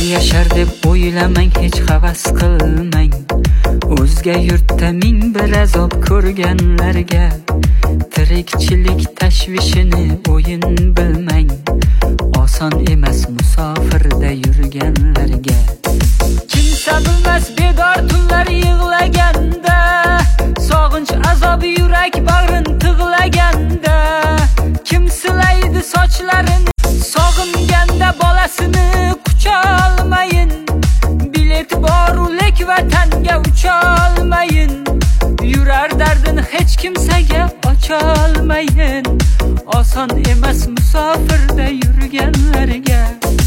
yashar deb o'ylamang, hech havas qilmang. O'zga yurtda ming bir azob ko'rganlarga tirikchilik tashvishini o'yin bilmang. Oson emas musofirda yurganlarga. Kimsa bilmas bedor tunlar yig'laganda, sog'inch azobi yurak bag'rin tig'laganda. Kim silaydi sochlarini sog'inganda, bolasini qucholmayin. Bilet boru lek vatanga ucholmayin. Yurar dardini hech kimsaga ocholmayin. Oson emas musofirda yurganlarga.